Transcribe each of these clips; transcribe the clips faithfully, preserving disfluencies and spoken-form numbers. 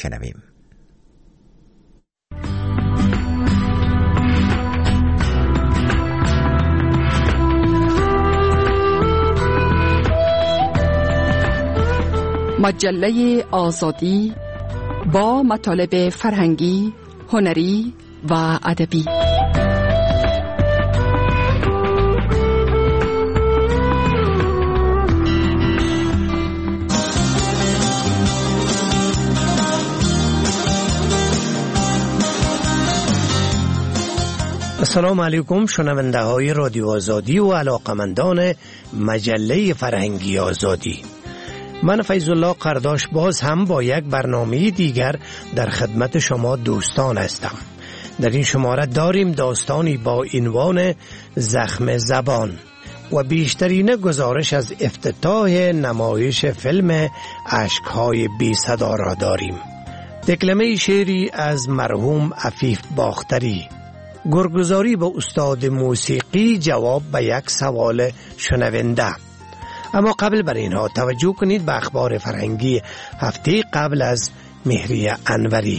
میشنویم. مجله آزادی با مطالب فرهنگی، هنری و ادبی. السلام علیکم شنونده های رادیو آزادی و علاقمندان مجله فرهنگی آزادی. من فیض الله قرداش باز هم با یک برنامه دیگر در خدمت شما دوستان هستم. در این شماره داریم داستانی با عنوان زخم زبان و بیشترین گزارش از افتتاح نمایش فیلم اشک‌های بی صدا را داریم. دکلمه شعری از مرحوم عفیف باختری، گرگزاری به استاد موسیقی، جواب به یک سوال شنونده. اما قبل بر اینها توجه کنید به اخبار فرهنگی هفته قبل از مهریه انوری.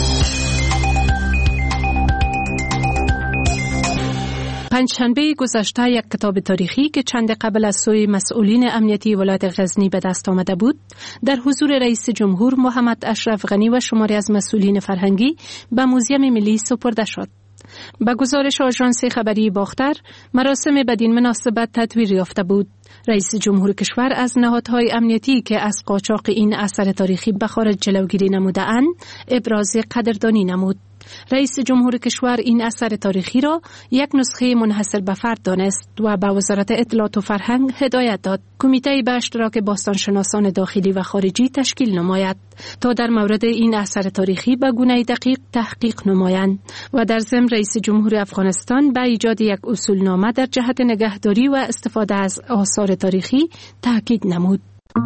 پنجشنبه گذشته یک کتاب تاریخی که چند قبل از سوی مسئولین امنیتی ولایت غزنی به دست آمده بود، در حضور رئیس جمهور محمد اشرف غنی و شماری از مسئولین فرهنگی به موزیم ملی سپرده شد. با گزارش آژانس خبری باختر، مراسم بدین مناسبت تدویر یافته بود. رئیس جمهور کشور از نهادهای امنیتی که از قاچاق این اثر تاریخی به خارج جلوگیری نموده‌اند ابراز قدردانی نمود. رئیس جمهور کشور این اثر تاریخی را یک نسخه منحصر به فرد دانست و به وزارت اطلاعات و فرهنگ هدایت داد کمیته به اشتراک باستانشناسان داخلی و خارجی تشکیل نماید تا در مورد این اثر تاریخی به گونه دقیق تحقیق نمایند و در ضمن رئیس جمهور افغانستان به ایجاد یک اصولنامه در جهت نگهداری و استفاده از آثار تاریخی تاکید نمود.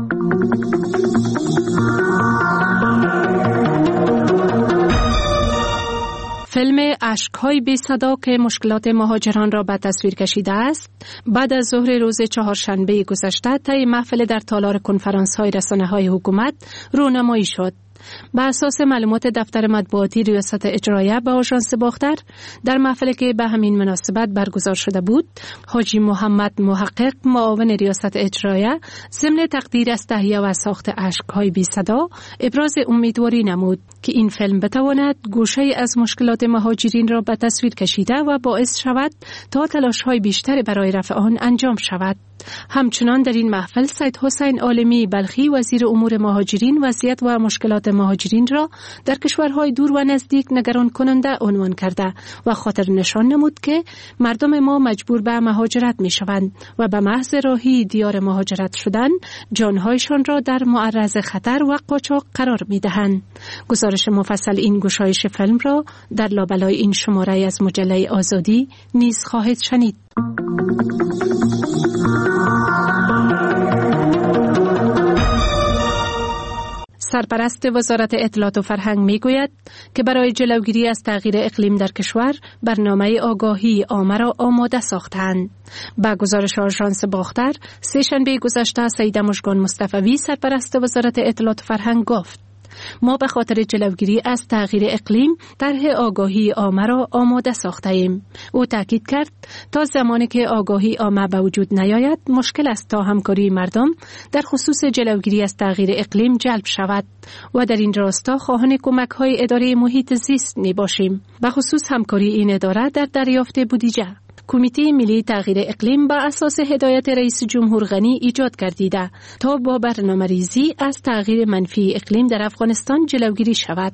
فیلم اشک‌های بی صدا که مشکلات مهاجران را به تصویر کشیده است، بعد از ظهر روز چهارشنبه گذشته طی محفل در تالار کنفرانس‌های رسانه‌های حکومت رونمایی شد. بر اساس معلومات دفتر مطبوعاتی ریاست اجرایه به آژانس باختر، در محفلی که به همین مناسبت برگزار شده بود، حاجی محمد محقق معاون ریاست اجرایه ضمن تقدیر از تهیه و ساخت اشک‌های بی صدا ابراز امیدواری نمود که این فیلم بتواند گوشه از مشکلات مهاجرین را به تصویر کشیده و باعث شود تا تلاش‌های بیشتر برای رفع آن انجام شود. همچنان در این محفل سید حسین عالمی بلخی وزیر امور مهاجرین وضعیت و مشکلات مهاجرین را در کشورهای دور و نزدیک نگران کننده عنوان کرده و خاطر نشان نمود که مردم ما مجبور به مهاجرت می شوند و به محض راهی دیار مهاجرت شدن جانهایشان را در معرض خطر و قاچاق قرار می دهند. گزارش مفصل این گشایش فیلم را در لابلای این شماره از مجله آزادی نیز خواهید شنید. سرپرست وزارت اطلاعات و فرهنگ میگوید که برای جلوگیری از تغییر اقلیم در کشور برنامه آگاهی عامه را آماده ساختند. با گزارش آژانس باختر، سه شنبه گذشته سید مژگان مصطفوی سرپرست وزارت اطلاعات و فرهنگ گفت: ما به خاطر جلوگیری از تغییر اقلیم طرح آگاهی عامه را آماده ساخته ایم. او تاکید کرد تا زمانی که آگاهی عامه به وجود نیاید مشکل است تا همکاری مردم در خصوص جلوگیری از تغییر اقلیم جلب شود و در این راستا خواهان کمک های اداره محیط زیست می باشیم، به خصوص همکاری این اداره در دریافت بودجه. کمیته ملی تغییر اقلیم بر اساس هدایت رئیس جمهور غنی ایجاد گردیده تا با برنامه‌ریزی از تغییر منفی اقلیم در افغانستان جلوگیری شود.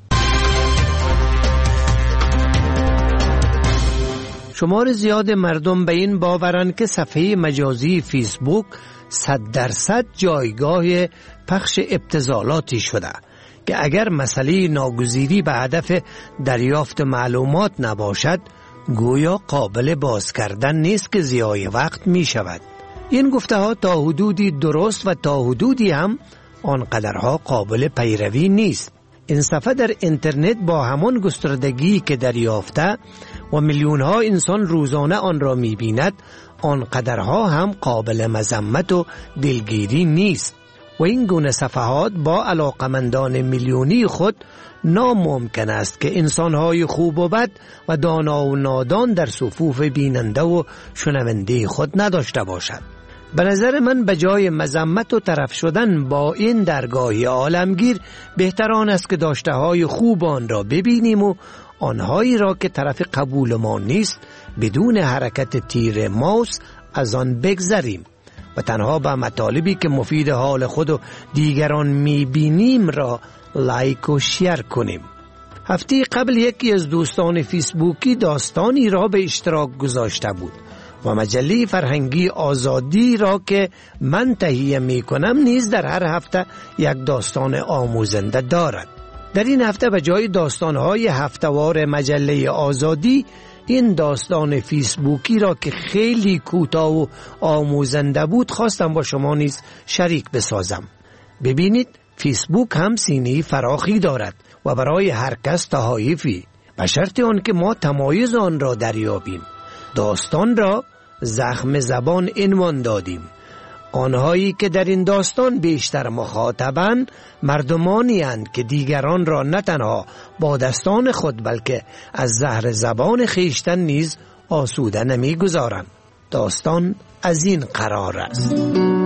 شمار زیاد مردم به این باورند که صفحه مجازی فیسبوک صد درصد جایگاه پخش ابتذالاتی شده که اگر مسئله ناگزیری به هدف دریافت معلومات نباشد گویا قابل باز کردن نیست که ضیاع وقت می شود. این گفته ها تا حدودی درست و تا حدودی هم آنقدرها قابل پیروی نیست. این صفحه در اینترنت با همان گستردگی که دریافته و میلیون ها انسان روزانه آن را می بیند، آنقدرها هم قابل مذمت و دلگیری نیست. و این گونه صفحات با علاقمندان میلیونی خود ناممکن است که انسانهای خوب و بد و دانا و نادان در صفوف بیننده و شنونده خود نداشته باشد. به نظر من به جای مذمت و طرف شدن با این درگاهی عالمگیر بهتر آن است که داشته های خوب آن را ببینیم و آنهایی را که طرف قبول ما نیست بدون حرکت تیر ماوس از آن بگذریم و تنها به مطالبی که مفید حال خود و دیگران میبینیم را لایک و شیر کنیم. هفته قبل یکی از دوستان فیسبوکی داستانی را به اشتراک گذاشته بود و مجله فرهنگی آزادی را که من تهیه می کنم نیز در هر هفته یک داستان آموزنده دارد. در این هفته به جای داستانهای هفته‌وار مجله آزادی این داستان فیسبوکی را که خیلی کوتاه و آموزنده بود خواستم با شما نیز شریک بسازم. ببینید فیسبوک هم سینه فراخی دارد و برای هر کس تحایفی، به شرط آن که ما تمایز آن را دریابیم. داستان را زخم زبان عنوان دادیم. آنهایی که در این داستان بیشتر مخاطبند مردمانی اند که دیگران را نه تنها با دستان خود بلکه از زهر زبان خیشتن نیز آسوده نمی گذارند. داستان از این قرار است: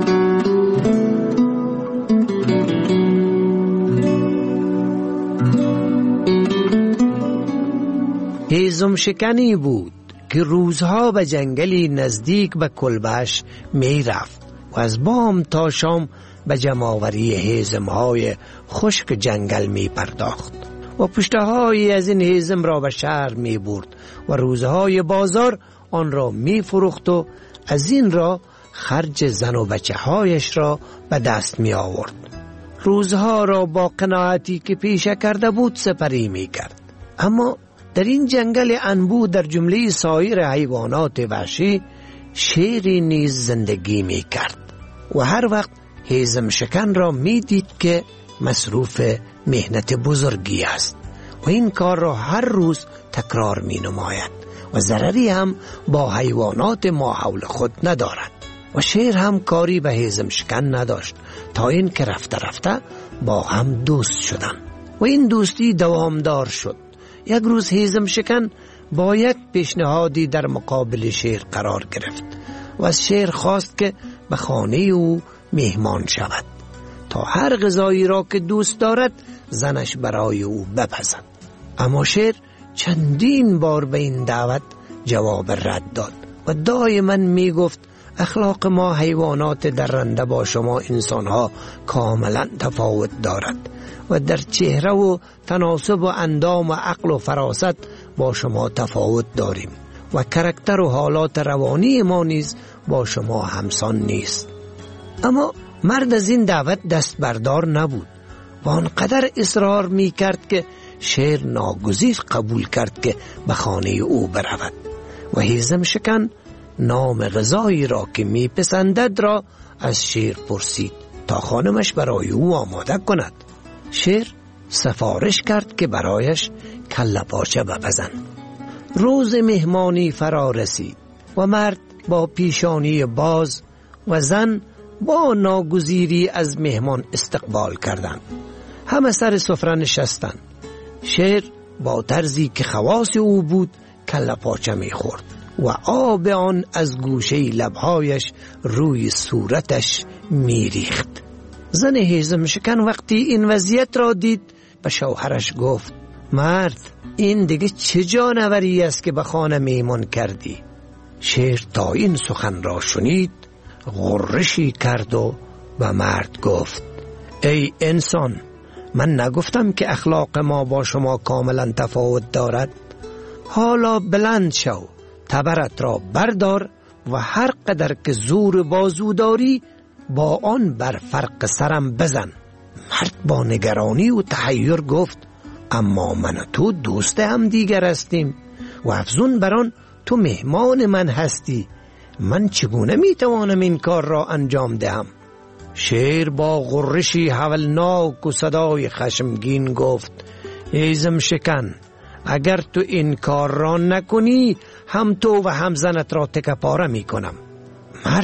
هیزم شکنی بود که روزها به جنگلی نزدیک به کلبه‌اش می رفت و از بام تا شام به جمع‌آوری هیزم‌های خشک جنگل می پرداخت و پشته‌هایی از این هیزم را به شهر می برد و روزهای بازار آن را می فروخت و از این را خرج زن و بچه هایش را به دست می آورد. روزها را با قناعتی که پیشه کرده بود سپری می کرد. اما در این جنگل انبوه در جمله سایر حیوانات وحشی شیری نیز زندگی می کرد و هر وقت هیزم شکن را می دید که مصروف مهنت بزرگی است و این کار را هر روز تکرار می نماید و ضرری هم با حیوانات ما حول خود ندارد. و شیر هم کاری به هیزم شکن نداشت تا این که رفته رفته با هم دوست شدن و این دوستی دوامدار شد. یک روز هیزم شکن با یک پیشنهادی در مقابل شیر قرار گرفت و از شیر خواست که به خانه او مهمان شود تا هر غذایی را که دوست دارد زنش برای او بپزد. اما شیر چندین بار به این دعوت جواب رد داد و دائما می گفت اخلاق ما حیوانات درنده با شما انسانها کاملا تفاوت دارد و در چهره و تناسب و اندام و عقل و فراست با شما تفاوت داریم و کرکتر و حالات روانی ما نیز با شما همسان نیست. اما مرد از این دعوت دست بردار نبود و آنقدر اصرار می کرد که شیر ناگزیر قبول کرد که به خانه او برود و هیزم شکن نام غذایی را که می پسندد را از شیر پرسید تا خانمش برای او آماده کند. شیر سفارش کرد که برایش کله پاچه بپزند. روز مهمانی فرا رسید و مرد با پیشانی باز و زن با ناگزیری از مهمان استقبال کردند. همه سر سفره نشستند. شیر با طرزی که خواص او بود کله پاچه می خورد و آب آن از گوشه لبهایش روی صورتش می ریخت. زن هیزم شکن وقتی این وضعیت را دید به شوهرش گفت مرد این دیگه چه جانوری است که به خانه میمون کردی؟ شیر تا این سخن را شنید غرشی کرد و به مرد گفت ای انسان، من نگفتم که اخلاق ما با شما کاملا تفاوت دارد؟ حالا بلند شو، تبرت را بردار و هر قدر که زور بازو داری با آن بر فرق سرم بزن. مرد با نگرانی و تحیر گفت اما من و تو دوست هم دیگر هستیم و افزون بران تو مهمان من هستی، من چگونه میتوانم این کار را انجام دهم؟ شیر با غرشی هولناک و صدای خشمگین گفت هیزم شکن، اگر تو این کار را نکنی هم تو و هم زنت را تکه پاره می کنم. مرد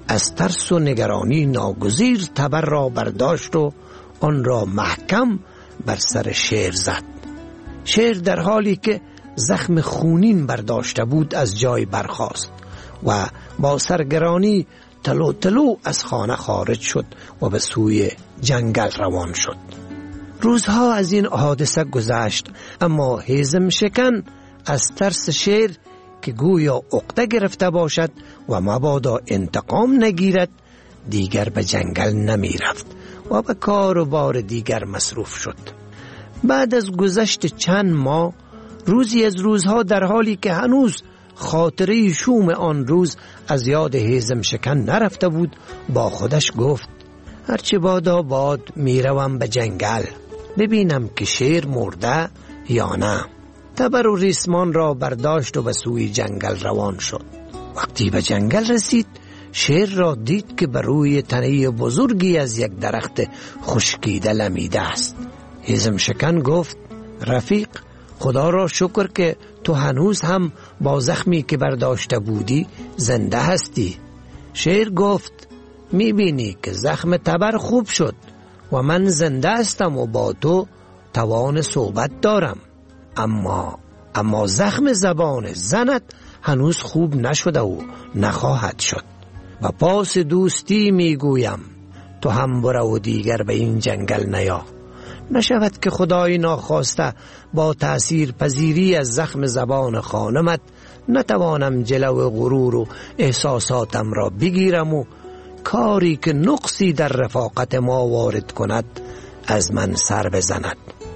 از ترس و نگرانی ناگزیر تبر را برداشت و آن را محکم بر سر شیر زد. شیر در حالی که زخم خونین برداشته بود از جای برخاست و با سرگرانی تلو تلو از خانه خارج شد و به سوی جنگل روان شد. روزها از این حادثه گذشت، اما هیزم شکن از ترس شیر که گویا عقده گرفته باشد و مبادا انتقام نگیرد دیگر به جنگل نمی رفت و به کار و بار دیگر مصروف شد. بعد از گذشت چند ماه، روزی از روزها در حالی که هنوز خاطره شوم آن روز از یاد هیزم شکن نرفته بود، با خودش گفت هرچه بادا باد میروم به جنگل ببینم که شیر مرده یا نه. تبر و ریسمان را برداشت و به سوی جنگل روان شد. وقتی به جنگل رسید، شیر را دید که بر روی تنه بزرگی از یک درخت خشکیده لمیده است. هیزم شکن گفت رفیق، خدا را شکر که تو هنوز هم با زخمی که برداشته بودی زنده هستی. شیر گفت میبینی که زخم تبر خوب شد و من زنده هستم و با تو توان صحبت دارم، اما اما زخم زبان زنت هنوز خوب نشده و نخواهد شد. و پاس دوستی میگویم تو هم برو و دیگر به این جنگل نیا، نشود که خدای ناخواسته با تأثیر پذیری از زخم زبان خانمت نتوانم جلو غرور و احساساتم را بگیرم و کاری که نقصی در رفاقت ما وارد کند از من سر بزند.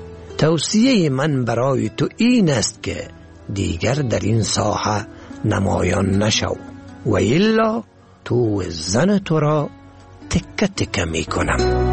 توصیه من برای تو این است که دیگر در این ساحه نمایان نشو و الا تو زن تو را تکه تکه می کنم.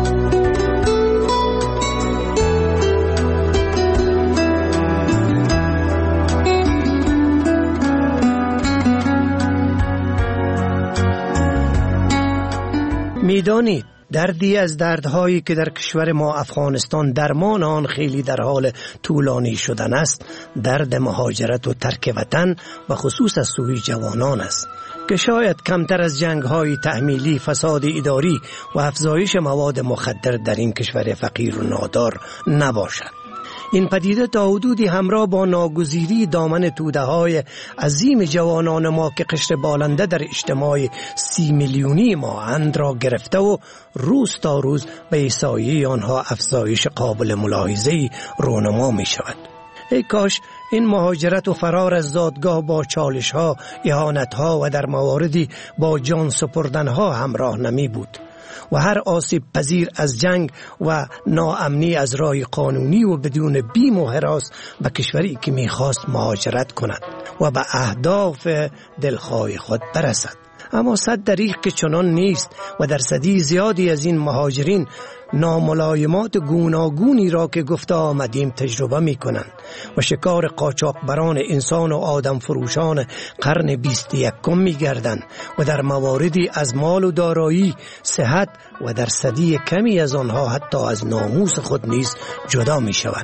میدانید دردی از دردهایی که در کشور ما افغانستان درمان آن خیلی در حال طولانی شدن است، درد مهاجرت و ترک وطن و خصوص از سوی جوانان است که شاید کمتر از جنگ‌های تحمیلی، فساد اداری و افزایش مواد مخدر در این کشور فقیر و نادار نباشد. این پدیده تا حدودی همراه با ناگزیری دامن توده‌های عظیم جوانان ما که قشر بالنده در اجتماع سی میلیونی ما اند را گرفته و روز تا روز به سایه آنها افزایش قابل ملاحظه‌ای رونما می شود. ای کاش این مهاجرت و فرار از زادگاه با چالش‌ها، اهانت‌ها و در مواردی با جان سپردن‌ها همراه نمی بود و هر آسیب پذیر از جنگ و ناامنی از راه قانونی و بدون بیم و هراس به کشوری که میخواست مهاجرت کند و به اهداف دلخواه خود برسد. اما صد دریغ که چنان نیست و درصدی زیادی از این مهاجرین ناملایمات گوناگونی را که گفته آمدیم تجربه می کنند و شکار قاچاقبران انسان و آدم فروشان قرن بیست و یکم می گردند و در مواردی از مال و دارایی، صحت و درصدی کمی از آنها حتی از ناموس خود نیز جدا می شوند.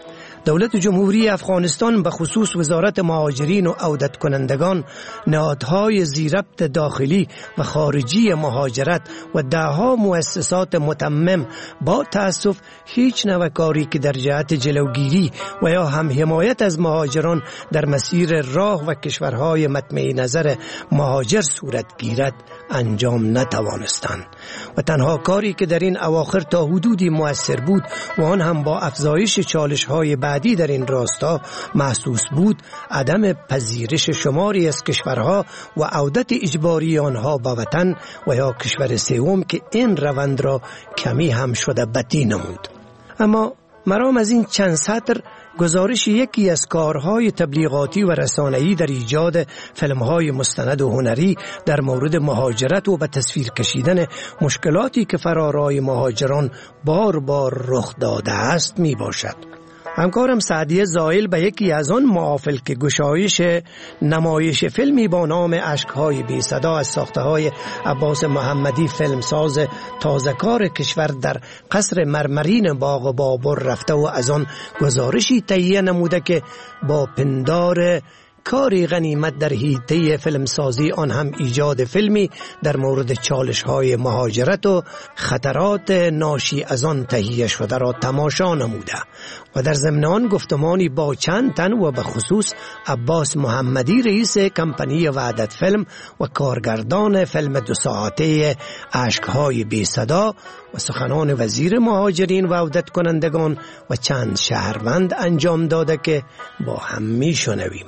دولت جمهوری افغانستان به خصوص وزارت مهاجرین و عودت کنندگان، نهادهای ذی‌ربط داخلی و خارجی مهاجرت و دهها مؤسسات متمم با تأسف هیچ نوع کاری که در جهت جلوگیری و یا هم حمایت از مهاجران در مسیر راه و کشورهای مطمع نظر مهاجر صورت گیرد انجام نتوانستند و تنها کاری که در این اواخر تا حدودی مؤثر بود و آن هم با افزایش چالش‌های بعدی در این راستا محسوس بود، عدم پذیرش شماری از کشورها و عودت اجباری آنها به وطن و یا کشور سوم که این روند را کمی هم شده بطی نمود. اما مرام از این چند سطر گزارش یکی از کارهای تبلیغاتی و رسانه‌ای در ایجاد فیلم‌های مستند و هنری در مورد مهاجرت و به تصویر کشیدن مشکلاتی که فرارای مهاجران بار بار رخ داده است می باشد. همکارم سعدیه زائل به یکی از آن محافل که گشایش نمایش فیلمی با نام اشک‌های بی صدا از ساخته‌های عباس محمدی فیلمساز تازه‌کار کشور در قصر مرمرین باغ بابر رفته و از آن گزارشی تهیه نموده که با پندار کاری غنیمت در حیطه فیلمسازی آن هم ایجاد فیلمی در مورد چالش های مهاجرت و خطرات ناشی از آن تهیه شده را تماشا نموده و در ضمن آن گفتمانی با چند تن و به خصوص عباس محمدی رئیس کمپانی وحدت فیلم و کارگردان فیلم دو ساعته اشک‌های بی صدا و سخنان وزیر مهاجرین و عودت کنندگان و چند شهروند انجام داده که با هم میشنویم.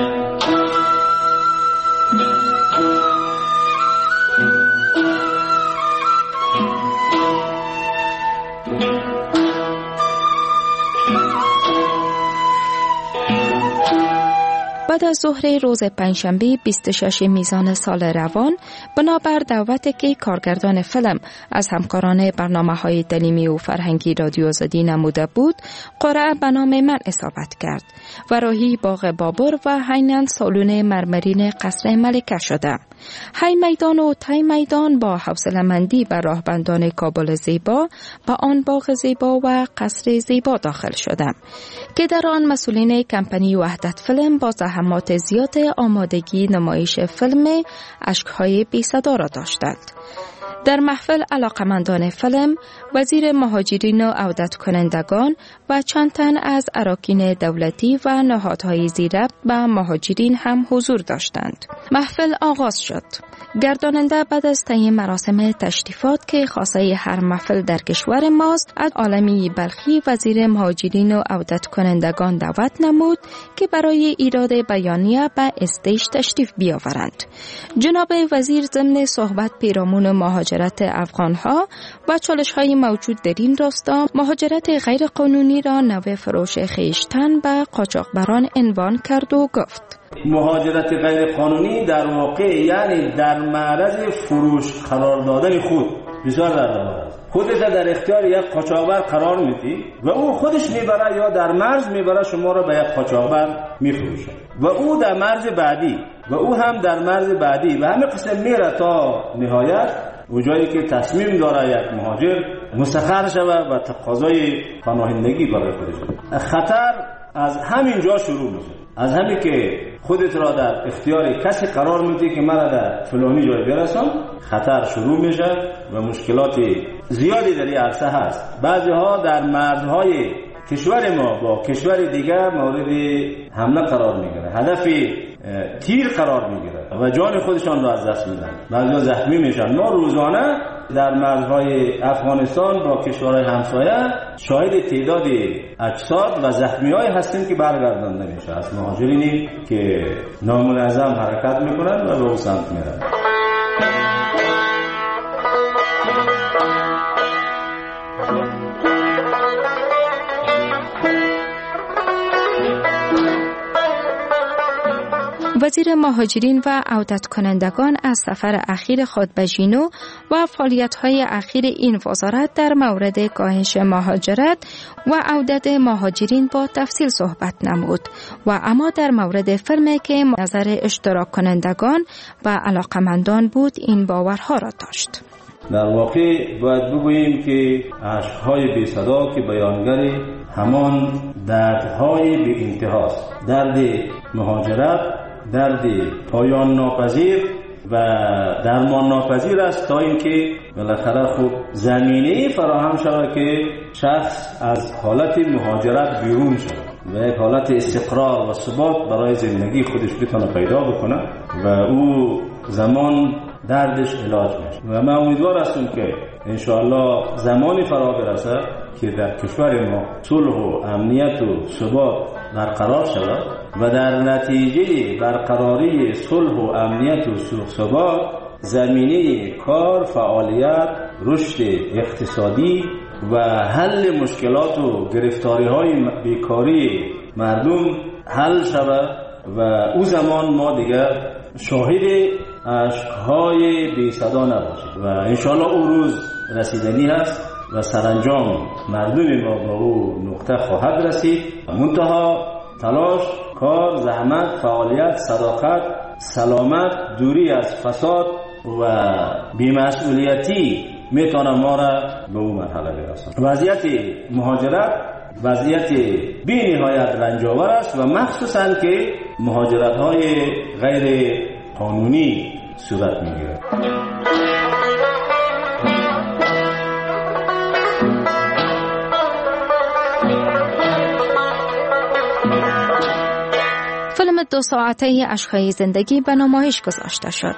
بعد از ظهر روز پنجشنبه بیست و ششم میزان سال روان، بنابر دعوتی که کارگردان فیلم از همکاران برنامه‌های تعلیمی و فرهنگی رادیو آزادی نموده بود، قرعه به نام من اصابت کرد و راهی باغ بابر و عیناً سالن مرمرین قصر ملکه شدم. هی میدان و تای میدان با حوصله‌مندی به راهبندان کابل زیبا به آن باغ زیبا و قصر زیبا داخل شدم که در آن مسئولین کمپانی وحدت فیلم با زحمات زیاد آمادگی نمایش فیلم اشک‌های بی صدا را داشتند. در محفل علاقمندان فیلم، وزیر مهاجرین و عودت کنندگان و چند تن از اراکین دولتی و نهادهای زیربط به مهاجرین هم حضور داشتند. محفل آغاز شد. گرداننده بعد از طی مراسم تشریفات که خاصه هر محفل در کشور ماست، از عالمی بلخی وزیر مهاجرین و عودت کنندگان دعوت نمود که برای ایراد بیانیه به استیج تشریف بیاورند. جناب وزیر ضمن صحبت پیرامون مهاجرت افغانها و چالش‌های موجود در این راستا، مهاجرت غیر قانونی را نوع فروش خویشتن به قاچاقبران عنوان کرد و گفت: مهاجرت غیر قانونی در واقع یعنی در معرض فروش قرار دادن خود. بسیار در واقع خودت در اختیار یک قاچاقبر قرار میدی و او خودش میبره یا در مرز میبره شما را به یک قاچاقبر میفروشه و او در مرز بعدی و او هم در مرز بعدی و همه قسم میره تا نهایت و جایی که تصمیم داره یک مهاجر مستقر شود و تقاضای پناهندگی برای خودش. خطر از همین جا شروع میشه، از همین که خودت را در اختیار کسی قرار میدی که مرا در فلانی جای برسان، خطر شروع میشه و مشکلات زیادی در این عرصه هست. بعضی ها در مرزهای کشور ما با کشور دیگر مورد حمله قرار میگیره، هدف تیر قرار میگیره و جان خودشان را از دست میدن، بعضی زخمی میشن. ما روزانه در مرزهای افغانستان با کشورهای همسایه شاهد تعداد اجساد و زخمی‌های هستیم که برگردانده میشه از مهاجرینی که نامنظم حرکت میکنن و به اون سمت میرن. وزیر مهاجرین و عودت کنندگان از سفر اخیر خود به ژینو و فعالیت‌های اخیر این وزارت در مورد کاهش مهاجرت و عودت مهاجرین با تفصیل صحبت نمود و اما در مورد فیلمی که نظر اشتراک کنندگان و علاقمندان بود این باورها را داشت. در واقع باید بگوییم که اشک‌های بی صدا که بیانگر همان دردهای بی انتهاست، درد مهاجرت، درد پایان ناپذیر و درمان ناپذیر است تا اینکه بالاخره خوب زمینه فراهم شود که شخص از حالت مهاجرت بیرون شود و یک حالت استقرار و ثبات برای زندگی خودش بتونه پیدا بکنه و او زمان دردش علاج میشه. و من امیدوار هستم که انشاءالله زمانی فرا برسه که در کشور ما صلح و امنیت و ثبات برقرار شود و در نتیجه برقراری صلح و امنیت و ثبات زمینه کار، فعالیت، رشد اقتصادی و حل مشکلات و گرفتاری‌های بیکاری مردم حل شود و او زمان ما دیگر شاهد اشک‌های بی صدا نباشیم و انشاءالله او روز رسیدنی هست و سرانجام مردم ما به او نقطه خواهد رسید. منتها تلاش، کار، زحمت، فعالیت، صداقت، سلامت، دوری از فساد و بی‌مسئولیتی میتونه ما را به اون مرحله برسونه. وضعیت مهاجرت وضعیت بی نهایت رنجاور است و مخصوصاً که مهاجرت‌های غیر قانونی صورت می‌گیرد. فیلم دو ساعته اشک‌های زندگی به نمایش گذاشته شد.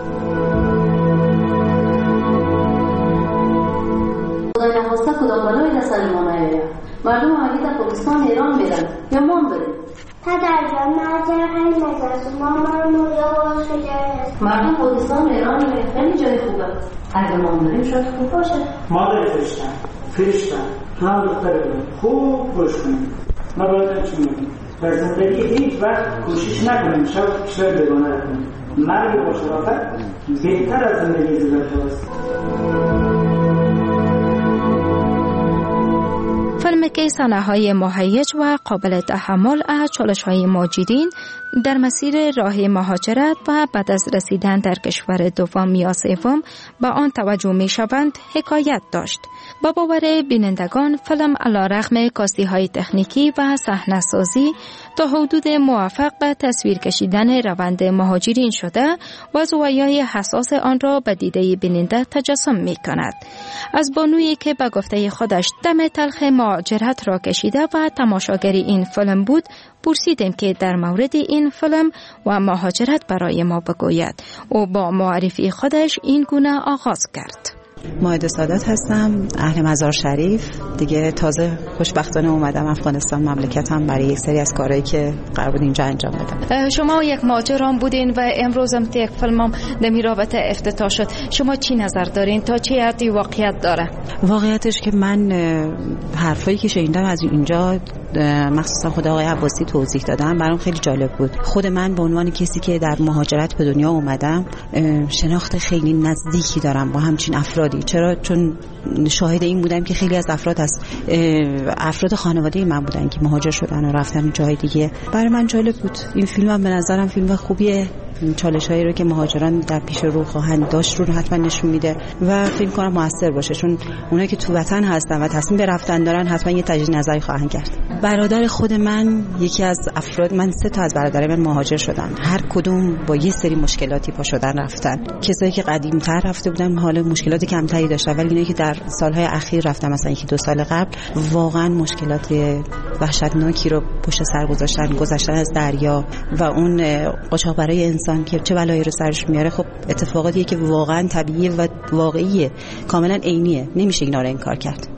خدا نخواسته کدام بلایی در سر ما نیاید. مردم اگه در پاکستان ایران برن یا ما بریم. پدر جان مرجع خیلی مزاست. مامان مویا باش خیلی مردم پاکستان ایران خیلی جای خوبه. اگه ما بریم شاید خوب باشه. مادر فرشتن فرشتن هم دختر بریم خوب باش کنیم. ما باید چی میگیم؟ در زندگی هیچ وقت کوشش نکنیم شاید کشور بگانه کنیم. مرگ با شرافت بهتر از زندگی زیبا است. فیلم که صحنه‌های مهیج و قابل تحمل از چالش‌های مهاجرین در مسیر راه مهاجرت و بعد از رسیدن در کشور دوم یا سوم به آن توجه می‌شوند حکایت داشت. با باور بینندگان فیلم علیرغم کاستی‌های تکنیکی و صحنه‌سازی تا حدود موفق به تصویر کشیدن روند مهاجرین شده و زوایای حساس آن را به دیده بیننده تجسم می‌کند. از بانویی که به گفته خودش دم تلخ مهاجرت را کشیده و تماشاگر این فیلم بود پرسیدیم که در مورد این فیلم و مهاجرت برای ما بگوید. او با معرفی خودش این گونه آغاز کرد. مائده سادات هستم، اهل مزار شریف. دیگه تازه خوشبختانه اومدم افغانستان مملکتم برای یک سری از کارهایی که قرار بود اینجا انجام بدم. شما یک مهاجران بودین و امروز هم یک فیلمم در این رابطه افتتاح شد. شما چی نظر دارین؟ تا چه حدی واقعیت داره؟ واقعیتش که من حرفایی که شنیدم از اینجا مخصوصا خود آقای عباسی توضیح دادم برام خیلی جالب بود. خود من به عنوان کسی که در مهاجرت به دنیا اومدم شناخت خیلی نزدیکی دارم با همچین افرادی. چرا؟ چون شاهد این بودم که خیلی از افراد از افراد خانواده من بودن که مهاجر شدن و رفتن جای دیگه. برای من جالب بود. این فیلم هم به نظرم فیلم خوبیه. چالش‌هایی رو که مهاجران در پیش رو خواهند داشت رو حتما نشون میده و فکر کنم موثر باشه، چون اونایی که تو وطن هستن و تصمیم به رفتن دارن حتما یه تجدید نظری خواهند کرد. برادر خود من یکی از افراد، من سه تا از برادرای من مهاجر شدن، هر کدوم با یه سری مشکلاتی پا شدن رفتن. کسایی که قدیم‌تر رفته بودن حالا مشکلات کمتری داشتن، ولی اینایی که در سالهای اخیر رفتن مثلا یکی دو سال قبل واقعا مشکلات وحشتناکی رو پشت سر گذاشتن، گذشتن از دریا و اون قاچاقبرای انسان که چه بلایی رو سرش میاره. خب اتفاقاتیه که واقعا طبیعیه و واقعیه، کاملا عینیه، نمیشه اینا رو انکار کرد.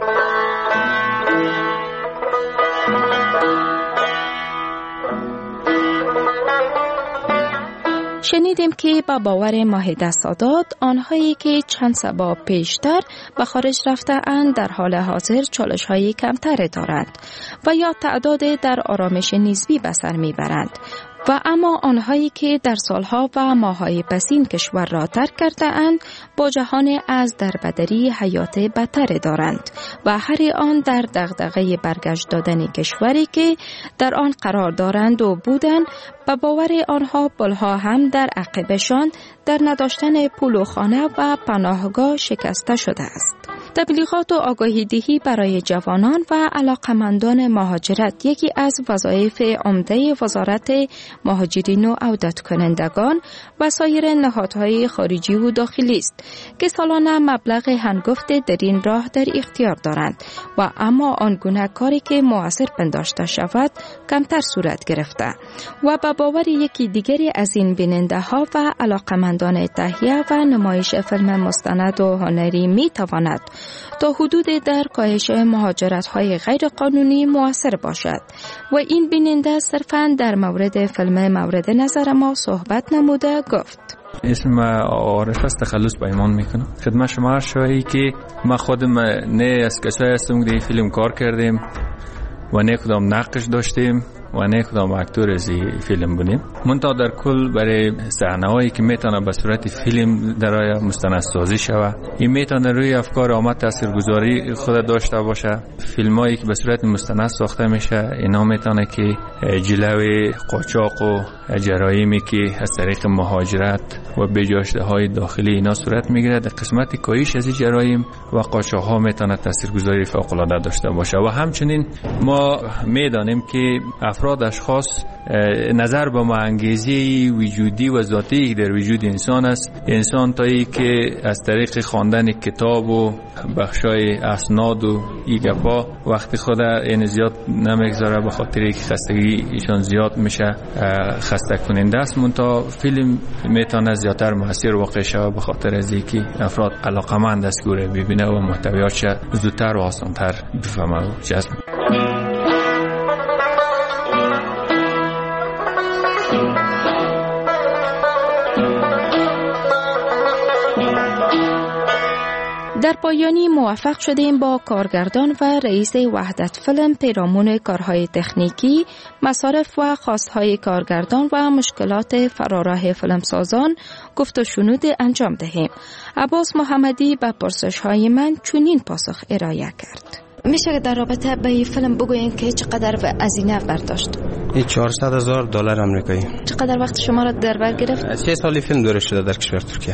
شنیدیم که با باور مائده سادات آنهایی که چند سبا پیشتر به خارج رفته اند در حال حاضر چالش های کمتر دارند و یا تعداد در آرامش نسبی به سر میبرند و اما آنهایی که در سالها و ماههای پسین کشور را ترک کرده اند با جهان از دربدری حیات بدتر دارند و هر آن در دغدغه برگشت دادن کشوری که در آن قرار دارند و بودند. و باور آنها بلها هم در عقبشان در نداشتن پول و خانه و پناهگاه شکسته شده است. تبلیغات و آگاهی دهی برای جوانان و علاقمندان مهاجرت یکی از وظایف عمده وزارت مهاجرین و عودت کنندگان و سایر نهادهای خارجی و داخلی است که سالانه مبلغ هنگفت در این راه در اختیار دارند و اما آنگونه کاری که مؤثر پنداشته شود کمتر صورت گرفته و به باور یکی دیگری از این بیننده ها و علاقمندان تهیه و نمایش فیلم مستند و هنری می تواند تا حدود در کاهش مهاجرت های غیر قانونی مؤثر باشد و این بیننده صرفاً در مورد فیلم مورد نظر ما صحبت نموده گفت: اسم عارف است، تخلص به ایمان میکنم. خدمت شما عرض شوی که ما خودم نه از کسایی هستم که این فیلم کار کردیم و نه کدام نقش داشتیم و نه کدام اکتور از فیلم بودیم. منتها در کل برای صحنه‌هایی که میتونه به صورت فیلم در مستندسازی شود، این میتونه روی افکار عامه تاثیرگذاری خود داشته باشه. فیلمایی که به صورت مستند ساخته میشه اینا میتونه که جلوی قاچاق و جرایمی که از طریق مهاجرت و بجاشته‌های داخلی اینا صورت میگیره در قسمت کاهش از جرایم و قاچاق‌ها میتونه تاثیرگذاری فوق‌العاده داشته باشه. و همچنین ما میدانیم که افراد اشخاص نظر به معانگیزی وجودی و ذاتی در وجود انسان است. انسان تایی که از طریق خواندن کتاب و بخشای اسناد و ایگپا وقتی خود این زیاد نمیگذاره به خاطر که خستگی ایشان زیاد میشه خسته کننده است. منتها فیلم میتونه زیادتر مؤثر واقع شود به خاطر از اینکه افراد علاقمند است که ببینه و محتویاتش زودتر و آسانتر بفهمه و جذب. در پایانی موفق شدیم با کارگردان و رئیس وحدت فیلم پیرامون کارهای تکنیکی، مصارف و خواستهای کارگردان و مشکلات فراراه فیلمسازان گفت و شنود انجام دهیم. عباس محمدی به پرسش‌های من چنین پاسخ ارائه کرد. میشه که در رابطه با این فیلم بگوین که چقدر هزینه برداشت؟ این چهارصد هزار دلار آمریکایی. چقدر وقت شما را در بر گرفت؟ سه سالی فیلم دوره شده در کشور ترکیه.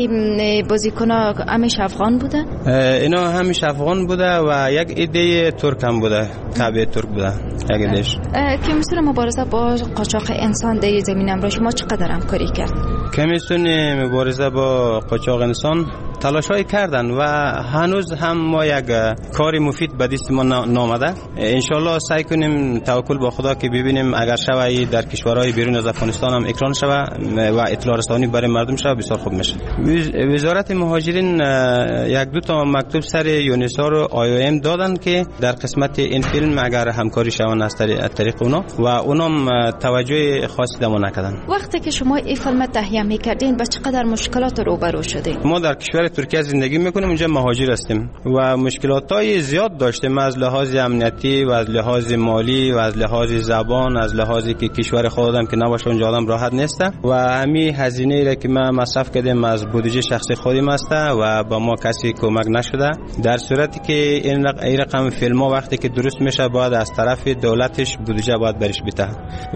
این بازیکن‌ها همیشه افغان بوده؟ اینا همیشه افغان بوده و یک ایده ترک هم بوده، تابع ترک بوده. یک ایدهش کمیسیون مبارزه با قاچاق انسان در زمینه را شما چقدر همکاری کرد؟ کمیسیون مبارزه با قاچاق انسان تلاشای کردن و هنوز هم ما یک کاری مفید به دست ما نامده. انشالله سعی کنیم توکل با خدا که ببینیم اگر شوی در کشورهای بیرون از افغانستان هم اکران شوه و اطلاع رسانی برای مردم شوه بسیار خوب میشه. وزارت مهاجرین یک دو تا مکتوب سر یونسا رو آی او ام دادن که در قسمت این فیلم اگر همکاری شون از طریق اونا و اونم توجه خاصی دمو نکردن. وقتی که شما این فیلم تهیه می‌کردین با چقدر مشکلات روبرو شدین؟ ما در کشور ترکیه زندگی میکنیم، اونجا مهاجر هستیم و مشکلاتای زیاد داشتیم از لحاظ امنیتی و از لحاظ مالی و از لحاظ زبان، از لحاظی که کشور خودم که نباشه اونجا آدم راحت نیست و همین هزینه را که ما مصرف کردیم از بودجه شخصی خودم است و با ما کسی کمک نشده. در صورتی که این رقم فیلم ها وقتی که درست میشه باید از طرف دولتش بودجه باید برش بده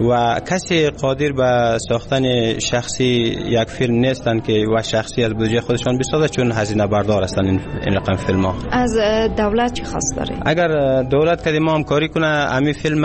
و کسی قادر به ساختن شخصی یک فیلم نیستن که و شخصی از بودجه خودشان بسازه، چون هزینه بردار هستن این رقم فیلم ها. از دولت چی خواست داره؟ اگر دولت کدی ما همکاری کنه همین فیلم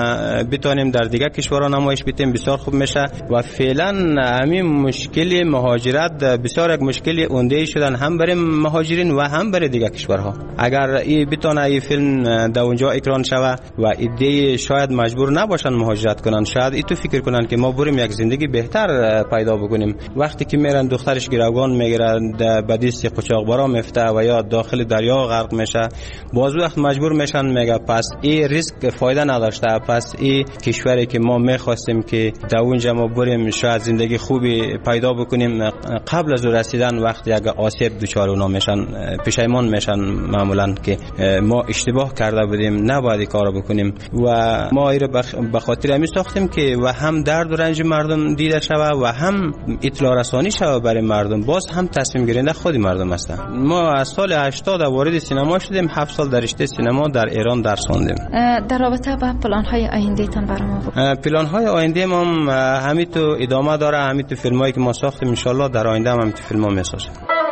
بتونیم در دیگه کشورها نمایش بدیم بسیار خوب میشه و فعلا همین مشکل مهاجرت بسیار یک مشکل عمده شدن هم برای مهاجرین و هم برای دیگه کشورها. اگر این بتونه این فیلم در اونجا اکران شوه و ایده شاید مجبور نباشن مهاجرت کنن، شاید ایتو فکر کنن که ما بریم یک زندگی بهتر پیدا بکنیم. وقتی که میرن دخترش گروگان میگیرن به دست قاچاقبرا میفته و یا داخل دریا غرق میشه، باز وقت مجبور میشن میگه پس این ریسک فایده نداشته، پس این کشوری که ما میخواستیم که در اونجا ما بریم شاید زندگی خوبی پیدا بکنیم قبل از رسیدن وقتی اگه آسیب دچار اونا میشن پشیمان میشن معمولا که ما اشتباه کرده بودیم نباید کارو بکنیم و ما ایره به خاطر همین ساختیم که و هم درد و رنج مردم دیده شوه و هم اطلاع رسانی شوه برای مردم، باز هم تصمیم گیرنده خود مردم هستن. ما از سال هشتاد وارد سینما شدیم، هفت سال در رشته سینما در ایران درس خواندیم. در رابطه با پلان های آینده تان برام بگو. پلان های آینده ما هم همین تو ادامه داره، همین تو فیلم هایی که ما ساختیم ان شاء الله در آینده هم همین تو فیلم ها میسازیم.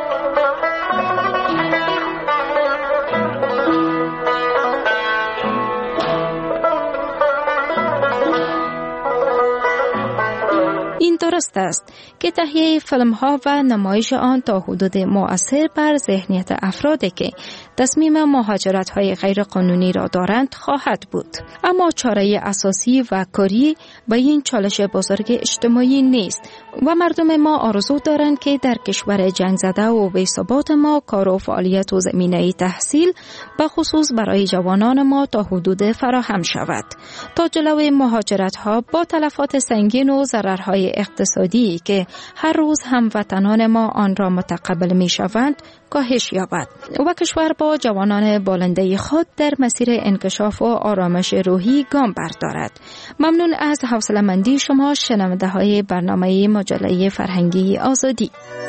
درست است که تهیه فیلم ها و نمایش آن تا حدود مؤثر بر ذهنیت افرادی که تصمیم مهاجرت های غیر قانونی را دارند خواهد بود، اما چاره اساسی و کاری به این چالش بزرگ اجتماعی نیست و مردم ما آرزو دارند که در کشور جنگ زده و بی‌ثبات ما کار و فعالیت و زمینه تحصیل به خصوص برای جوانان ما تا حدود فراهم شود تا جلوی مهاجرت ها با تلفات سنگین و ضررهای اقتصادی اقتصادی که هر روز هموطنان ما آن را متقبل می شوند کاهش یابد و کشور با جوانان بالنده خود در مسیر انکشاف و آرامش روحی گام بردارد. ممنون از حوصله‌مندی شما شنونده های برنامه مجله فرهنگی آزادی.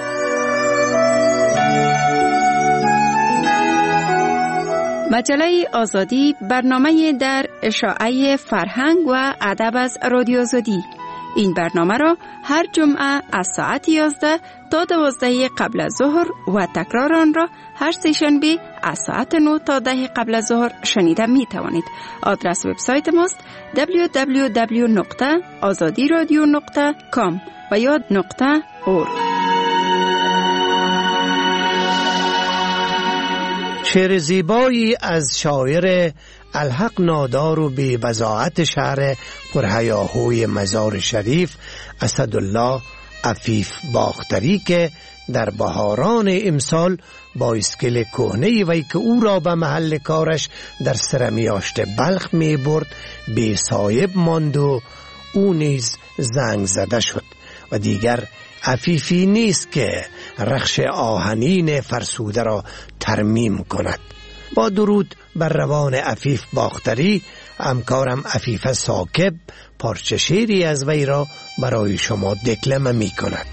مجله آزادی برنامه در اشاعه فرهنگ و ادب از رادیو آزادی. این برنامه را هر جمعه از ساعت یازده تا دوازده قبل از ظهر و تکرار آن را هر سه شنبه از ساعت نه تا ده قبل از ظهر شنیده می توانید. آدرس وبسایت ماست دبلیو دبلیو دبلیو نقطه آزادی رادیو نقطه کام و یا نقطه اورگ. شعر زیبایی از شاعر الحق نادار و بی بضاعت شهر پرهیاهوی مزار شریف اسدالله عفیف باختری که در بهاران امسال با اسکل کهنه وی که او را به محل کارش در سرمیاشت بلخ می برد بی صاحب ماند و او نیز زنگ زده شد و دیگر عفیفی نیست که رخش آهنین فرسوده را ترمیم کند. با درود بر روان عفیف باختری، همکارم عفیف ساکب پارچه شعری از وی را برای شما دکلمه می کند.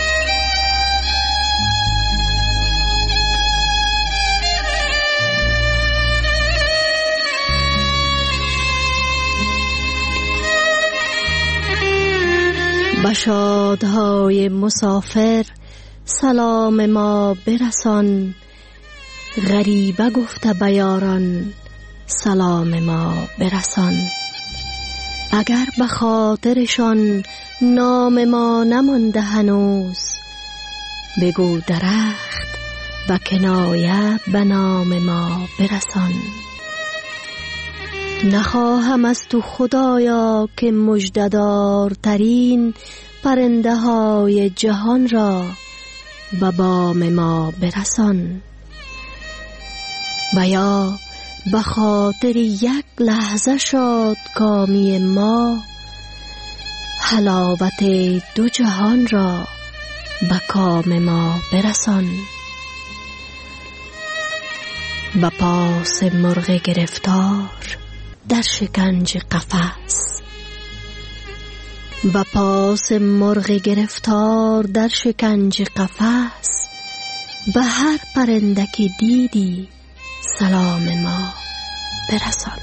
بشادهای مسافر سلام ما برسان، غریبه گفته بیاران سلام ما برسان. اگر به خاطرشان نام ما نمانده هنوز، بگو درخت و کنایه به نام ما برسان. نخواهم از تو خدایا که مژده‌دار ترین پرنده های جهان را به بام ما برسان. و یا به خاطر یک لحظه شادکامی ما، حلاوت دو جهان را به کام ما برسان. به پاس مرغ گرفتار در شکنج قفس، و پاس مرغ گرفتار در شکنج قفس، به هر پرنده که دیدی سلام ما برسان.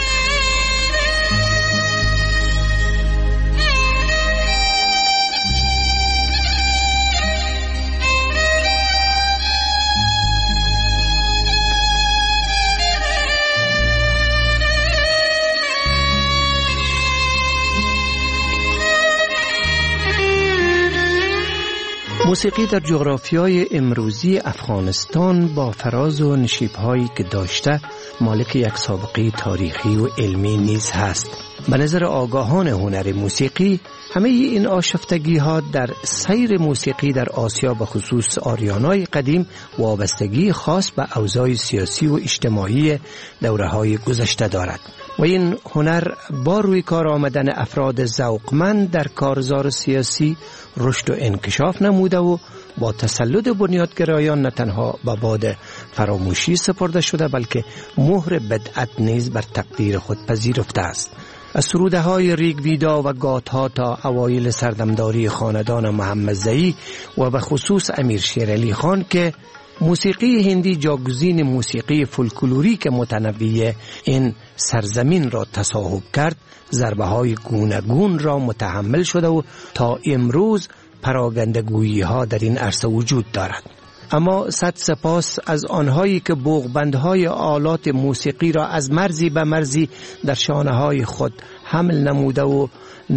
موسیقی در جغرافیای امروزی افغانستان با فراز و نشیب‌هایی که داشته مالک یک سابقه تاریخی و علمی نیز هست. به نظر آگاهان هنر موسیقی همه این آشفتگی ها در سیر موسیقی در آسیا به خصوص آریانای قدیم وابستگی خاص به اوضاع سیاسی و اجتماعی دوره‌های گذشته دارد و این هنر با روی کار آمدن افراد ذوقمند در کارزار سیاسی رشد و انکشاف نموده و با تسلط بنیادگرایان نه تنها به باد فراموشی سپرده شده بلکه مهر بدعت نیز بر تقدیر خود پذیرفته است. از سروده های ریگویدا و گاتها تا اوایل سردمداری خاندان محمدزئی و به خصوص امیر شیر علی خان که موسیقی هندی جاگزین موسیقی فولکلوریک متنوع این سرزمین را تصاحب کرد، ضربه های گوناگون را متحمل شده و تا امروز پراگندگویی ها در این عرصه وجود دارد. اما صد سپاس از آنهایی که بوقبندهای آلات موسیقی را از مرزی به مرزی در شانه های خود حمل نموده و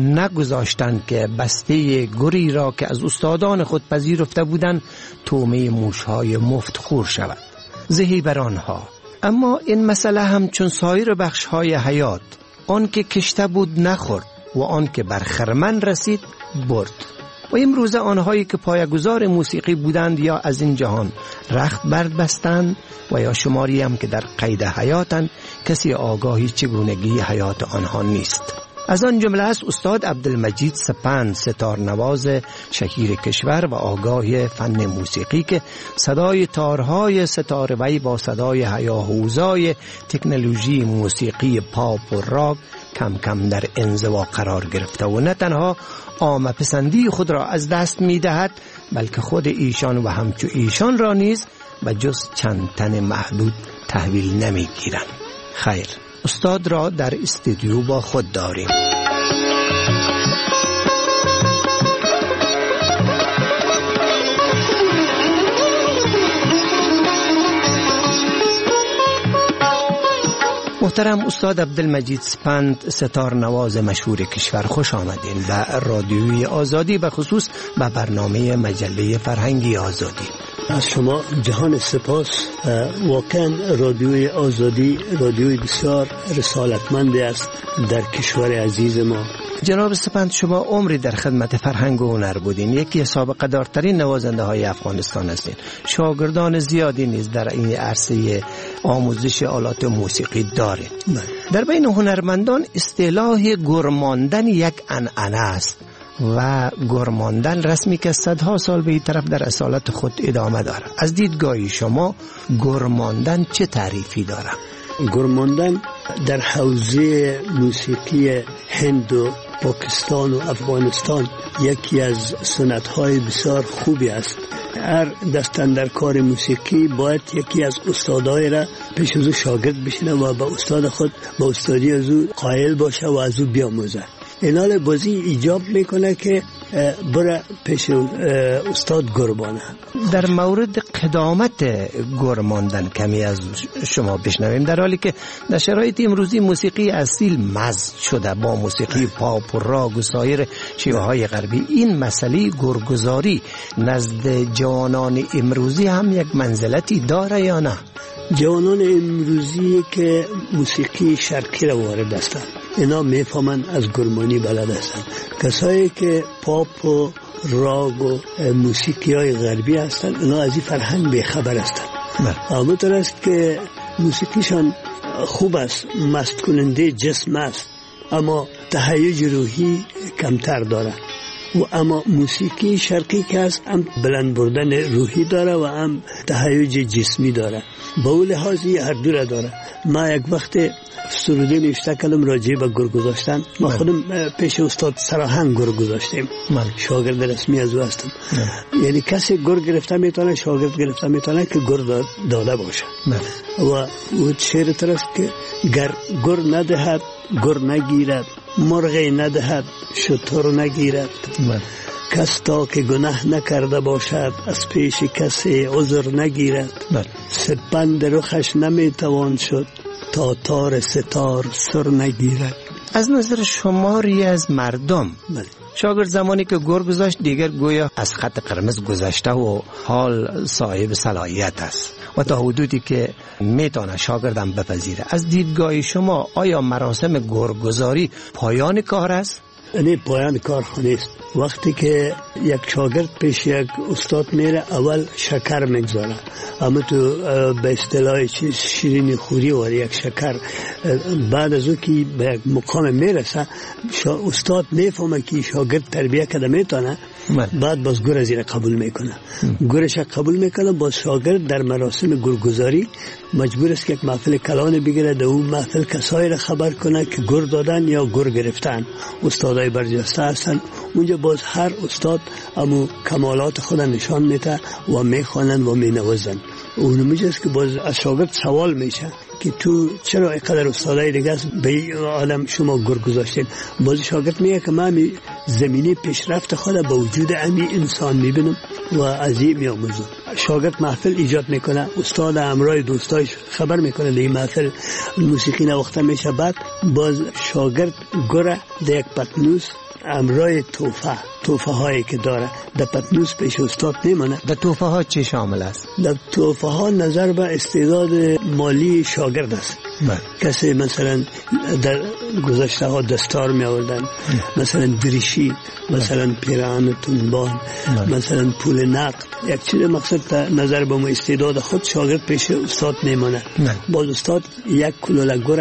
نگذاشتند که بسته گری را که از استادان خود پذیرفته بودند تومه موشهای مفت خور شود. زهی بر آنها. اما این مسئله همچون سایر بخشهای حیات، آن که کشته بود نخورد و آن که بر خرمن رسید برد. و امروز آنهایی که پایه‌گذار موسیقی بودند یا از این جهان رخت برد بستند و یا شماری هم که در قید حیاتند، کسی آگاهی چگونگی حیات آنها نیست. از آن جمله است استاد عبدالمجید سپند، ستارنواز شهیر کشور و آگاه فن موسیقی که صدای تارهای ستاره وی با صدای هیاهوزای تکنولوژی موسیقی پاپ و راک کم کم در انزوا قرار گرفته و نه تنها عامه پسندی خود را از دست می دهد بلکه خود ایشان و همچو ایشان را نیز و جز چند تن محدود تحویل نمی گیرند. خیر، استاد را در استودیو با خود داریم. محترم استاد عبدالمجید سپند، ستار نواز مشهور کشور، خوش آمدین به رادیوی آزادی، به خصوص به برنامه مجله فرهنگی آزادی. از شما جهان سپاس. واقعا رادیوی آزادی رادیوی بسیار رسالتمندی است در کشور عزیز ما. جناب سپند، شما عمری در خدمت فرهنگ و هنر بودین، یکی سابقه دارترین نوازنده های افغانستان هستین، شاگردان زیادی نیز در این عرصه آموزش آلات موسیقی دارین. در بین هنرمندان اصطلاح گرماندن یک عنعنه است و گرماندن رسمی که صدها سال به این طرف در اصالت خود ادامه دارد. از دیدگاه شما گرماندن چه تعریفی دارد؟ گرماندن در حوزه موسیقی هند و پاکستان و افغانستان یکی از سنت‌های بسیار خوبی است. هر دستاندرکار موسیقی باید یکی از استادای را پیش از او شاگرد بشینه و با استاد خود با استادی از او قائل باشه و از او بیاموزه. اینال بازی ایجاب میکنه که بره پیش استاد گربانه. در مورد قدامت گرماندن کمی از شما بشنویم، در حالی که در شرایط امروزی موسیقی اصیل مزج شده با موسیقی پاپ و راگ و سایر شیوه های غربی، این مسئله گرگزاری نزد جوانان امروزی هم یک منزلتی داره یا نه؟ جوانان امروزی که موسیقی شرقی را وارد هستند اینا میفهمن از گرمانی بلد هستند. کسایی که پاپ و راگ و موسیقی های غربی هستند اینا از این فرهنگ بیخبر هستند. همونطور است که موسیقیشان خوب است، مست کننده جسم است، اما تهیج روحی کمتر داره. و اما موسیقی شرقی که است هم بلند بردن روحی داره و هم تهیج جسمی داره. با اون لحاظی هر دو را داره. ما یک وقت سروده نوشته کردم راجع به گرگ گذاشتن. ما خودم پیش استاد سراهنگ گرگ گذاشتیم. شاگرد رسمی از او هستم. یعنی کسی گرگ گرفته میتونه، شاگرد گرفته میتونه که گرگ داده باشه. و او شعر ترست که گر گر ندهد گر نگیرد، مرغی ندهد شتر نگیرد. کس تا که گناه نکرده باشد از پیش کسی عذر نگیرد. سپند رخش نمیتوان شد تا تار ستار سر نگیرد. از نظر شماری از مردم شاگرد زمانی که گرگ گذاشت دیگر گویا از خط قرمز گذشته و حال صاحب صلاحیت است و تا حدودی که میتونه شاگردم بپذیره. از دیدگاه شما آیا مراسم گرگزاری پایان کار است؟ نه، پایان کار نیست. وقتی که یک شاگرد پیش یک استاد میره اول شکر میگذاره، اما تو به اصطلاح چیز شیرینی خوری و یک شکر. بعد از او که به یک مقام میرسه استاد میفهمه که شاگرد تربیه کرده میتونه، بعد باز گر از این قبول میکنه. گرش قبول میکنه، باز شاگرد در مراسم گرگزاری مجبور است که یک محفل کلان بگیره، در اون محفل کسایی را خبر کنه که گر دادن یا گر گرفتن. استادای برجسته هستن، اونجا باز هر استاد امو کمالات خود نشان میده و میخوانن و مینوازن. اون میجاست که باز از شاگرد سوال میشه که تو چرا اینقدر استادای دیگه است به این عالم شما گر گذاشتین؟ باز شاگرد میگه که من زمینی پیشرفت خود با وجود امی انسان میبینم و از این میاموزم. شاگرد محفل ایجاد میکنه، استاد همراه دوستایش خبر میکنه در این محفل موسیقی نواخته میشه. بعد باز شاگرد گره در یک پتنوس همراه توفه توفه هایی که داره در پتنوس پیش استاد نمانه. در توفه ها چی شامل است؟ در توفه ها نظر به استعداد مالی شاگرد است. کسی مثلا در گذشته ها دستار می آوردن، مثلا دریشی، مثلا پیران تنبان، مثلا پول نقد. یک چیز مقصد نظر به استعداد خود شاگرد پیش استاد نمانه. باز استاد یک کلوله گره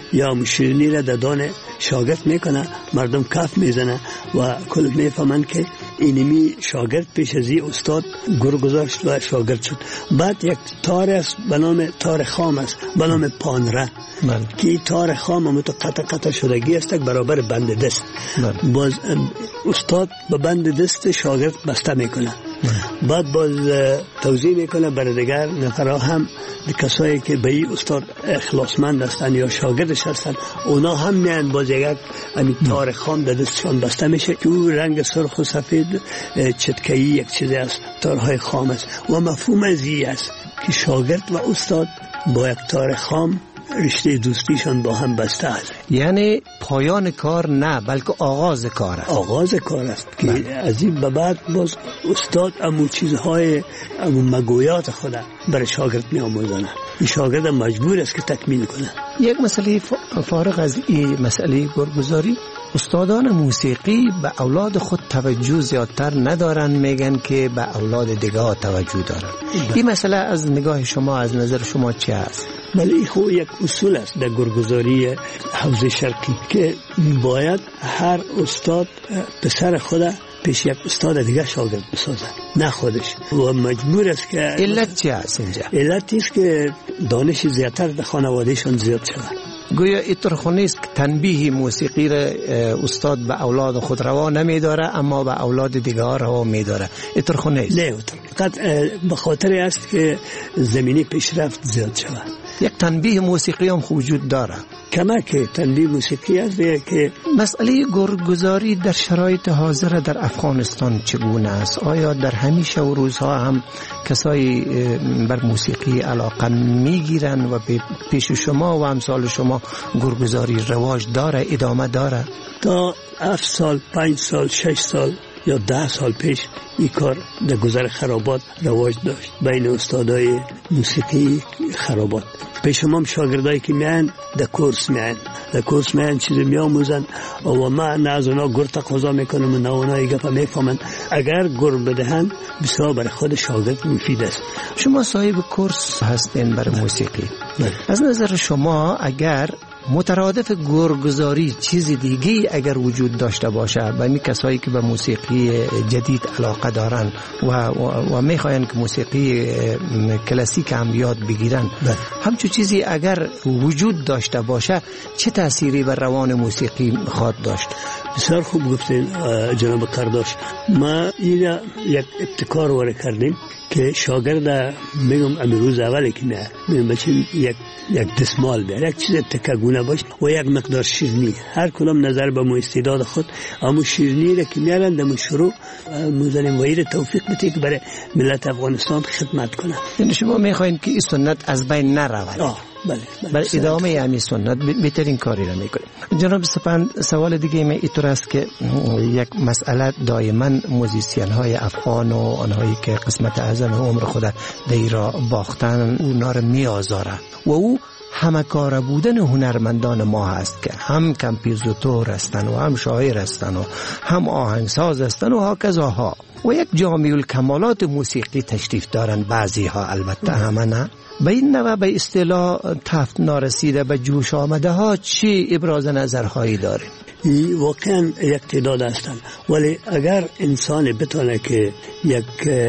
یا شیرینی را در دان شاگرد میکنه، مردم کف میزنه و کل میفهمن که اینمی شاگرد پیش از این استاد گرو گذاشت و شاگرد شد. بعد یک تار است به نام تار خام است به نام پانره که تار خام هم تو قطع قطع شدگی است برابر بند دست. باز استاد به بند دست شاگرد بسته میکنه. بعد باز توضیح میکنه برای دیگر نفرها هم کسایی که به این استاد اخلاصمند هستن یا شاگردش هستن، اونا هم میان باز یک همین تار خام در دستشان بسته میشه که او رنگ سرخ و سفید چتکه‌ای یک چیزی است، تارهای خام است و مفهوم از این است که شاگرد و استاد با یک تار خام رشته دوستیشان با هم بسته است. یعنی پایان کار نه بلکه آغاز کار است. آغاز کار است که من. از این به بعد باز استاد امو چیزهای امو مگویات خود برای شاگرد می آموزانه. این شاگرد مجبور است که تکمیل کنه. یک مسئله فارغ از این مسئله گرگزاری، استادان موسیقی به اولاد خود توجه زیادتر ندارن، میگن که به اولاد دیگه ها توجه دارن. این مسئله از نگاه شما، از نظر شما چه است؟ بله این خو یک اصول است در گرگزاری حوزه شرقی که باید هر استاد پسر خود پیش یک استاد دیگه شاگرد بسازه، نه خودش، و مجبور است که علت چی است اینجا؟ علت است که دانش زیادتر در خانوادهشان زیاد شده. گویا اینطور خونی است که تنبیه موسیقی را استاد به اولاد خود روا نمیداره اما به اولاد دیگه ها روا میداره. اینطور خونی است؟ نه، فقط به خاطر است که زمینی پیشرفت زیاد شده. یک تنبیه موسیقی هم وجود داره. کمک تنبیه موسیقی است که مسئله گرگزاری در شرایط حاضر در افغانستان چگونه است؟ آیا در همیشه و روزها هم کسایی بر موسیقی علاقه میگیرن و پیش شما و امثال شما گرگزاری رواج داره، ادامه داره؟ تا هفت سال، پنج سال، شش سال یا ده سال پیش این کار در گذر خرابات رواج داشت بین استادای موسیقی خرابات. پیش ما هم شاگردایی که میان در کورس میان در کورس میان چیزی میاموزن و من نه از اونا گر تقاضا میکنم و نه اونا گپ میفهمن. اگر گر بدهن بسیار برای خود شاگرد مفید است. شما صاحب کورس هستین برای موسیقی. بله. از نظر شما اگر مترادف گرگزاری چیز دیگه اگر وجود داشته باشه و می کسایی که به موسیقی جدید علاقه دارن و, و, و می خواهند که موسیقی کلاسیک هم یاد بگیرن، همچون چیزی اگر وجود داشته باشه چه تأثیری بر روان موسیقی خواهد داشت؟ بسیار خوب گفتین جناب قرداش. ما این یک ابتکار واره کردیم که شاگرد میگم امروز اولی که نه میگم بچه یک یک دستمال بیار، یک چیز تکگونه باش و یک مقدار شیرینی، هر کدام نظر به مو استعداد خود اما شیرینی را که میارن دم شروع موزنیم ویر توفیق بده که برای ملت افغانستان خدمت کنه. یعنی شما میخواین که این سنت از بین نرود؟ آه بله, بله. برای ادامه همین سنت بهترین کاری را میکنیم. جناب سپند، سوال دیگه می اینطور است که یک مسئله دائما موزیسین های افغان و آنهایی که قسمت اعظم عمر خود در را باختن اونا را میآزاره و او همکار بودن هنرمندان ما هست که هم کمپوزیتور هستن و هم شاعر هستن و هم آهنگساز هستن و هاکذا ها و یک جامع الکمالات موسیقی تشریف دارن. بعضی ها البته همه نه. به این نوع به اصطلاح تفت نارسیده به جوش آمده ها چی ابراز نظرهایی داریم؟ واقعا یک تعداد هستند، ولی اگر انسان بتونه که یک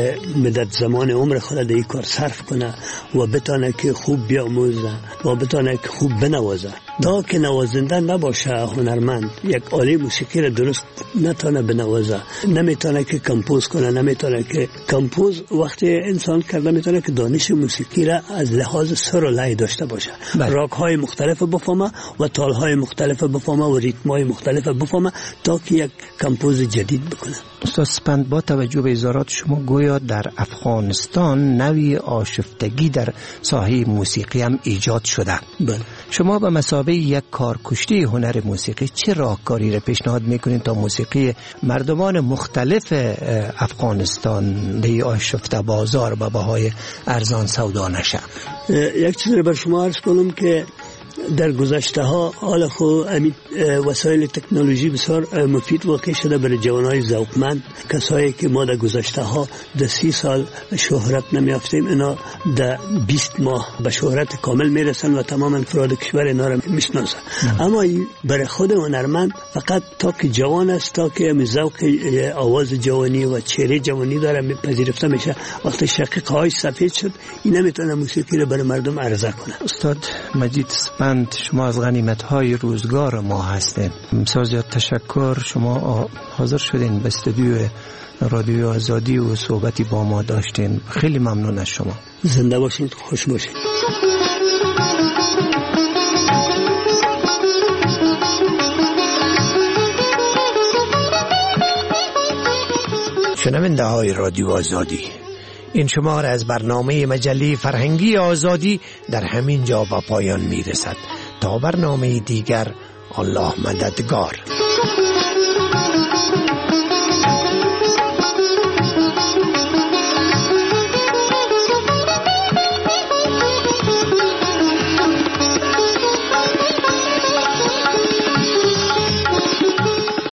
مدت زمان عمر خود در این کار صرف کنه و بتونه که خوب بیاموزه و بتونه که خوب بنوازه، تا که نوازنده نباشه هنرمند یک آله موسیقی را درست نتونه بنوازه، نمیتونه که کمپوز کنه، نمیتونه که کمپوز وقتی انسان کرده میتونه که دانش موسیقی را از لحاظ سر و لای داشته باشه، راگ های مختلف بفهمه و تال های مختلف بفهمه و ریتم های مختلف بفهمه تا که یک کمپوز جدید بکنه. استاد سپند، با توجه به اظهارات شما گویا در افغانستان نوی آشفتگی در ساحه موسیقی هم ایجاد شده. بله. شما به مثابه یک کارکشته هنر موسیقی چه راهکاری را پیشنهاد میکنید تا موسیقی مردمان مختلف افغانستان در آشفته بازار به بهای ارزان سودا نشه؟ یک چیز را بر شما عرض کنم که در گذشته ها حالا خو امید وسایل تکنولوژی بسیار مفید واقع شده برای جوانای ذوقمند. کسایی که ما در گذشته ها در سی سال شهرت نمیافتیم اینا در بیست ماه به شهرت کامل میرسن و تمام افراد کشور اینا را میشناسن. اما برای خود هنرمند فقط تا که جوان است، تا که ذوق آواز جوانی و چهره جوانی داره پذیرفته میشه. وقتی شقیقه های سفید شد این نمیتونه موسیقی رو برای مردم عرضه کنه. استاد مجید سپند، شما از غنیمت های روزگار ما هستین. بسیار زیاد تشکر، شما حاضر شدین به استودیو رادیو آزادی و صحبتی با ما داشتین. خیلی ممنون از شما. زنده باشین، خوش باشین. شنونده های رادیو آزادی، این شمار از برنامه مجله فرهنگی آزادی در همین جا به پایان می رسد. تا برنامه دیگر، الله مددگار.